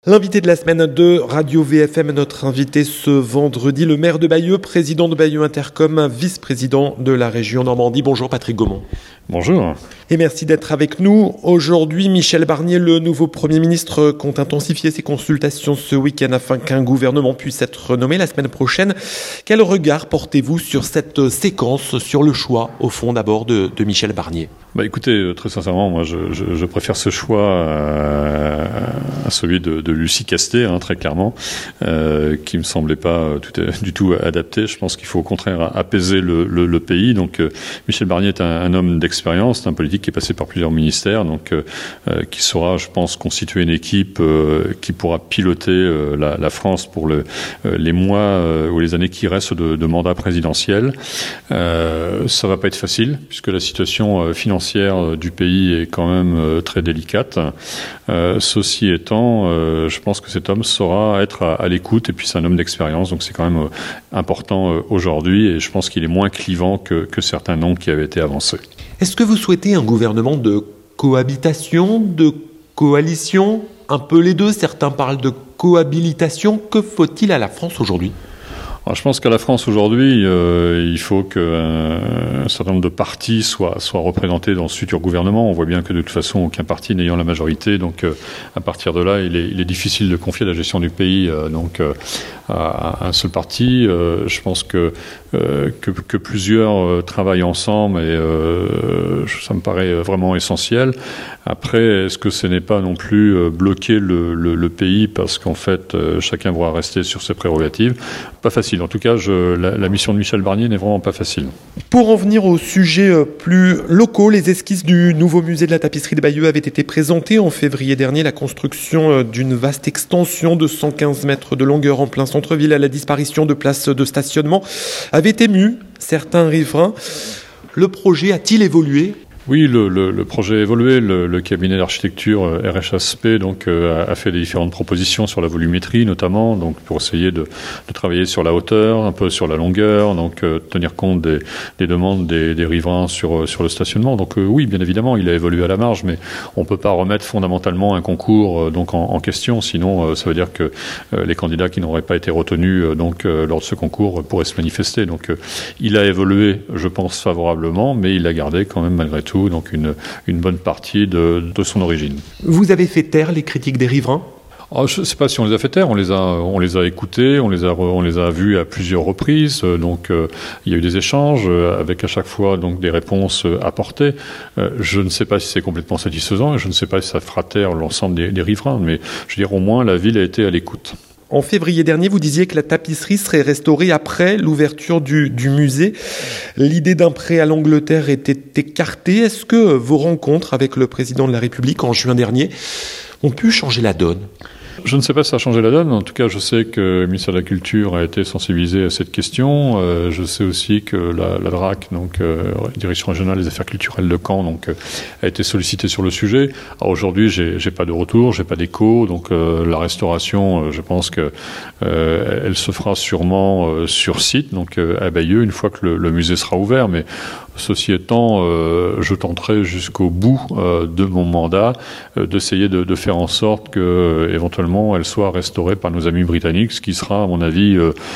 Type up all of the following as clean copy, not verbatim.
L'invité de la semaine de Radio VFM, notre invité ce vendredi, le maire de Bayeux, président de Bayeux Intercom, vice-président de la région Normandie. Bonjour Patrick Gaumont. Bonjour. Et merci d'être avec nous. Aujourd'hui, Michel Barnier, le nouveau Premier ministre, compte intensifier ses consultations ce week-end afin qu'un gouvernement puisse être nommé la semaine prochaine. Quel regard portez-vous sur cette séquence, sur le choix, au fond d'abord, de Michel Barnier ? Écoutez, très sincèrement, moi je préfère ce choix à celui de Lucie Castet, très clairement, qui me semblait pas du tout adapté. Je pense qu'il faut au contraire apaiser le pays. Donc Michel Barnier est un homme d'expérience, un politique qui est passé par plusieurs ministères, donc qui saura, je pense, constituer une équipe qui pourra piloter la France pour les mois ou les années qui restent de mandat présidentiel. Ça va pas être facile puisque la situation financière du pays est quand même très délicate. Ceci étant, je pense que cet homme saura être à l'écoute, et puis c'est un homme d'expérience, donc c'est quand même important aujourd'hui, et je pense qu'il est moins clivant que certains noms qui avaient été avancés. Est-ce que vous souhaitez un gouvernement de cohabitation, de coalition, un peu les deux? Certains parlent de cohabilitation. Que faut-il à la France aujourd'hui ? Alors, je pense qu'à la France aujourd'hui, il faut qu'un certain nombre de partis soient représentés dans ce futur gouvernement. On voit bien que de toute façon, aucun parti n'ayant la majorité. Donc, à partir de là, il est difficile de confier la gestion du pays à un seul parti. Je pense que plusieurs travaillent ensemble, et ça me paraît vraiment essentiel. Après, est-ce que ce n'est pas non plus bloquer le pays parce qu'en fait, chacun voudra rester sur ses prérogatives? Pas facile. En tout cas, la mission de Michel Barnier n'est vraiment pas facile. Pour en venir aux sujets plus locaux, les esquisses du nouveau musée de la tapisserie de Bayeux avaient été présentées en février dernier. La construction d'une vaste extension de 115 mètres de longueur en plein centre-ville à la disparition de places de stationnement avait ému certains riverains. Le projet a-t-il évolué ? Oui, le projet a évolué. Le cabinet d'architecture RHASP a fait des différentes propositions sur la volumétrie, notamment, donc pour essayer de travailler sur la hauteur, un peu sur la longueur, donc tenir compte des demandes des riverains sur le stationnement. Donc oui, bien évidemment, il a évolué à la marge, mais on peut pas remettre fondamentalement un concours en question. Sinon, ça veut dire que les candidats qui n'auraient pas été retenus lors de ce concours pourraient se manifester. Donc il a évolué, je pense, favorablement, mais il a gardé quand même malgré tout une bonne partie de son origine. Vous avez fait taire les critiques des riverains ? Je ne sais pas si on les a fait taire, on les a écoutés, on les a vus à plusieurs reprises. Il y a eu des échanges avec à chaque fois des réponses apportées. Je ne sais pas si c'est complètement satisfaisant, et je ne sais pas si ça fera taire l'ensemble des riverains, mais je veux dire, au moins la ville a été à l'écoute. En février dernier, vous disiez que la tapisserie serait restaurée après l'ouverture du musée. L'idée d'un prêt à l'Angleterre était écartée. Est-ce que vos rencontres avec le président de la République en juin dernier ont pu changer la donne ? Je ne sais pas si ça a changé la donne. En tout cas, je sais que le ministère de la Culture a été sensibilisé à cette question. Je sais aussi que la DRAC, Direction régionale des affaires culturelles de Caen, a été sollicitée sur le sujet. Alors aujourd'hui, j'ai pas de retour, j'ai pas d'écho. La restauration, je pense que elle se fera sûrement sur site, à Bayeux, une fois que le musée sera ouvert. Mais ceci étant, je tenterai jusqu'au bout de mon mandat d'essayer de faire en sorte que éventuellement elle soit restaurée par nos amis britanniques, ce qui sera, à mon avis,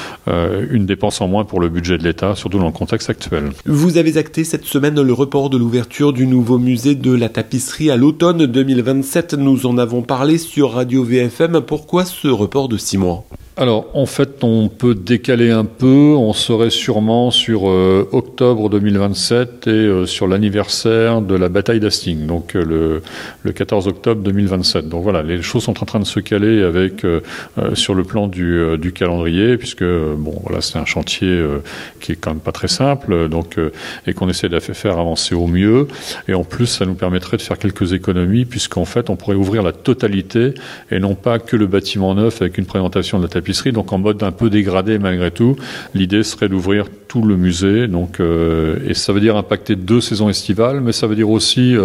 une dépense en moins pour le budget de l'État, surtout dans le contexte actuel. Vous avez acté cette semaine le report de l'ouverture du nouveau musée de la tapisserie à l'automne 2027. Nous en avons parlé sur Radio VFM. Pourquoi ce report de 6 mois ? Alors, en fait, on peut décaler un peu. On serait sûrement sur octobre 2027 et sur l'anniversaire de la bataille d'Hastings, le 14 octobre 2027. Donc voilà, les choses sont en train de se caler avec sur le plan du calendrier, puisque c'est un chantier qui est quand même pas très simple, et qu'on essaie de faire avancer au mieux. Et en plus, ça nous permettrait de faire quelques économies, puisqu'en fait, on pourrait ouvrir la totalité et non pas que le bâtiment neuf avec une présentation de la tapisserie, donc en mode un peu dégradé malgré tout. L'idée serait d'ouvrir tout le musée, et ça veut dire impacter 2 saisons estivales, mais ça veut dire aussi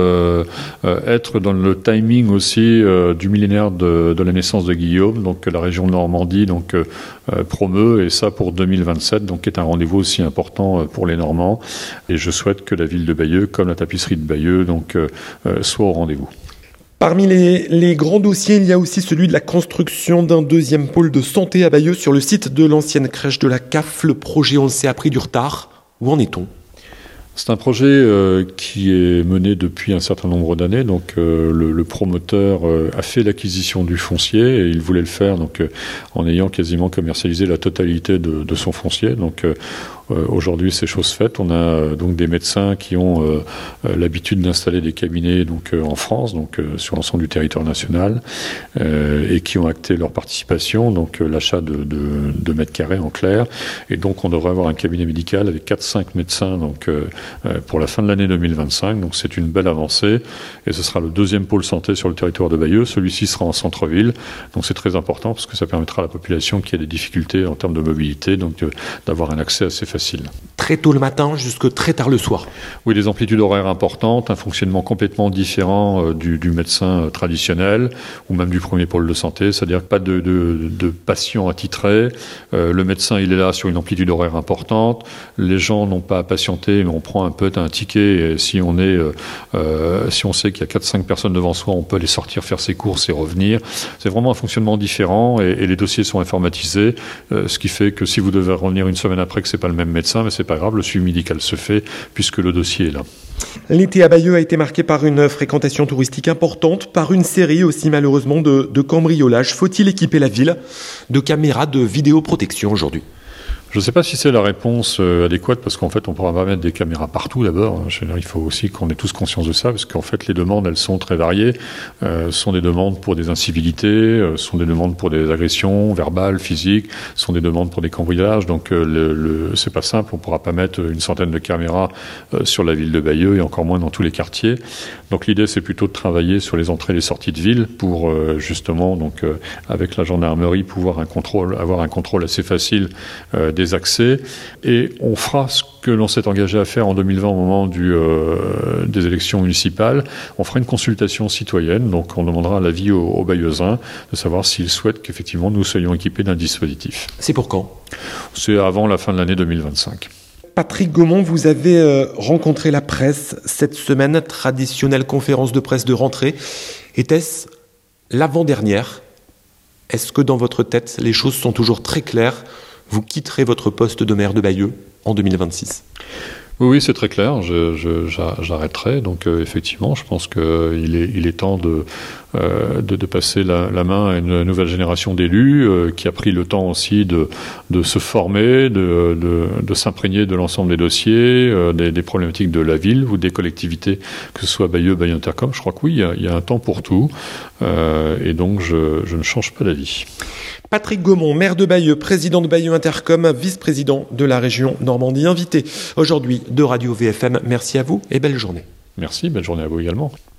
être dans le timing aussi du millénaire de la naissance de Guillaume, que la région de Normandie promeut, et ça pour 2027, qui est un rendez-vous aussi important pour les Normands. Et je souhaite que la ville de Bayeux, comme la tapisserie de Bayeux, soit au rendez-vous. Parmi les grands dossiers, il y a aussi celui de la construction d'un deuxième pôle de santé à Bayeux sur le site de l'ancienne crèche de la CAF. Le projet, on le sait, a pris du retard. Où en est-on ? C'est un projet qui est mené depuis un certain nombre d'années. Donc le promoteur a fait l'acquisition du foncier et il voulait le faire en ayant quasiment commercialisé la totalité de son foncier. Donc aujourd'hui, c'est chose faite. On a donc des médecins qui ont l'habitude d'installer des cabinets en France, sur l'ensemble du territoire national, et qui ont acté leur participation, l'achat de mètres carrés en clair. Et donc on devrait avoir un cabinet médical avec 4-5 médecins pour la fin de l'année 2025. Donc c'est une belle avancée et ce sera le deuxième pôle santé sur le territoire de Bayeux. Celui-ci sera en centre-ville. Donc c'est très important parce que ça permettra à la population qui a des difficultés en termes de mobilité d'avoir un accès assez facile. Très tôt le matin jusque très tard le soir. Oui, des amplitudes horaires importantes, un fonctionnement complètement différent du médecin traditionnel ou même du premier pôle de santé, c'est-à-dire pas de patients attitrés. Le médecin, il est là sur une amplitude horaire importante. Les gens n'ont pas à patienter, mais on prend un ticket. Et si on sait qu'il y a 4-5 personnes devant soi, on peut aller sortir, faire ses courses et revenir. C'est vraiment un fonctionnement différent et les dossiers sont informatisés, ce qui fait que si vous devez revenir une semaine après que c'est pas le même médecin, mais c'est pas grave, le suivi médical se fait puisque le dossier est là. L'été à Bayeux a été marqué par une fréquentation touristique importante, par une série aussi malheureusement de cambriolages. Faut-il équiper la ville de caméras de vidéoprotection aujourd'hui ? Je ne sais pas si c'est la réponse adéquate parce qu'en fait on ne pourra pas mettre des caméras partout d'abord. Il faut aussi qu'on ait tous conscience de ça parce qu'en fait les demandes elles sont très variées. Sont des demandes pour des incivilités, sont des demandes pour des agressions verbales, physiques, sont des demandes pour des cambriolages. Donc c'est pas simple, on ne pourra pas mettre une centaine de caméras sur la ville de Bayeux et encore moins dans tous les quartiers. Donc l'idée c'est plutôt de travailler sur les entrées et les sorties de ville pour justement avec la gendarmerie pouvoir avoir un contrôle assez facile des accès, et on fera ce que l'on s'est engagé à faire en 2020 au moment des élections municipales. On fera une consultation citoyenne, donc on demandera l'avis aux Bayeuxins de savoir s'ils souhaitent qu'effectivement nous soyons équipés d'un dispositif. C'est pour quand ? C'est avant la fin de l'année 2025. Patrick Gaumont, vous avez rencontré la presse cette semaine, traditionnelle conférence de presse de rentrée. Était-ce l'avant-dernière ? Est-ce que dans votre tête, les choses sont toujours très claires ? Vous quitterez votre poste de maire de Bayeux en 2026 ? Oui, c'est très clair. J'arrêterai. Donc, effectivement, je pense qu'il est temps de passer la main à une nouvelle génération d'élus qui a pris le temps aussi de se former, de s'imprégner de l'ensemble des dossiers, des problématiques de la ville ou des collectivités, que ce soit Bayeux, Bayeux Intercom. Je crois que oui, il y a un temps pour tout. Et donc, je ne change pas d'avis. Patrick Gaumont, maire de Bayeux, président de Bayeux Intercom, vice-président de la région Normandie, invité aujourd'hui de Radio VFM. Merci à vous et belle journée. Merci, belle journée à vous également.